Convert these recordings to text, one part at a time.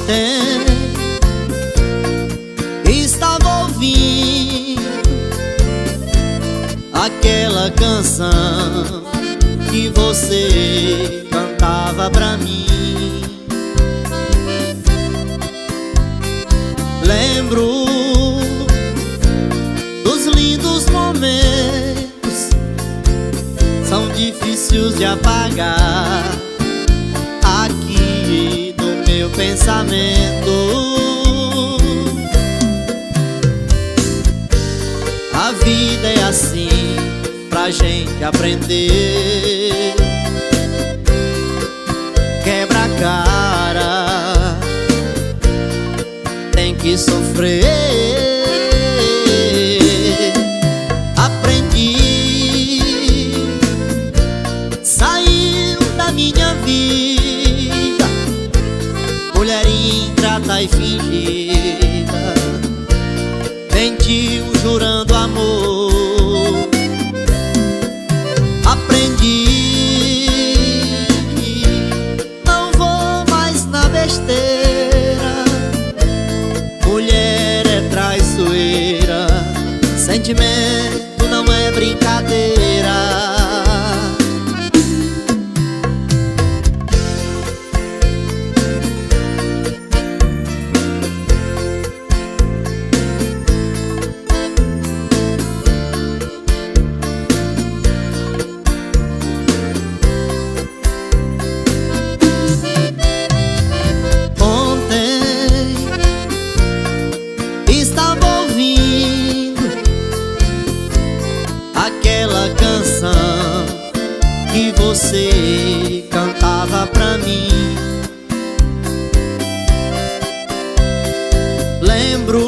Ontem estava ouvindo aquela canção que você cantava pra mim. Lembro dos lindos momentos, são difíceis de apagar aqui no meu pensamento. A vida é assim pra gente aprender. Quebra a cara, tem que sofrer. Aprendi, saiu da minha vida, mulher ingrata e fingida, mentiu jurando amor. Aprendi, não vou mais na besteira, mulher é traiçoeira, sentimento não é brincadeira. Estava ouvindo aquela canção que você cantava pra mim. Lembro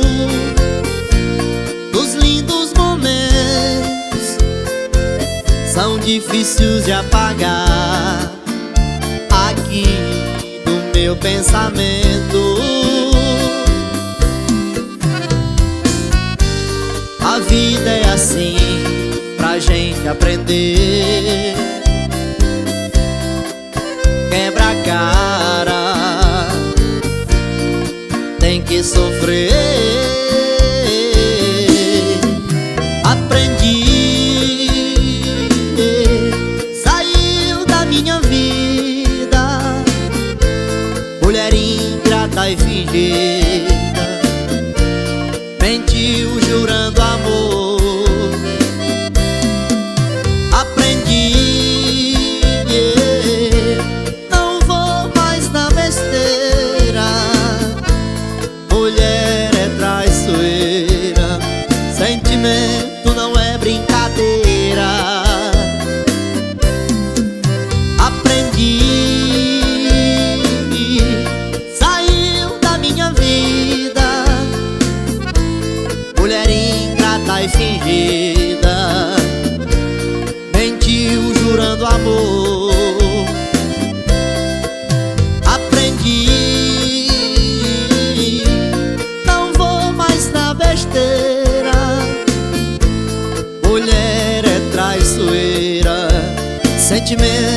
dos lindos momentos, são difíceis de apagar aqui do meu pensamento. A vida é assim pra gente aprender. Quebra a cara, tem que sofrer. Aprendi, saiu da minha vida, mulher ingrata e fingida, mentiu jurando amor. Aprendi, não vou mais na besteira, mulher é traiçoeira, sentimento não é brincadeira. Aprendi, saiu da minha vida, mulher ingrata e fingida, mentiu jurando amor. Aprendi, não vou mais na besteira, mulher é traiçoeira, sentimento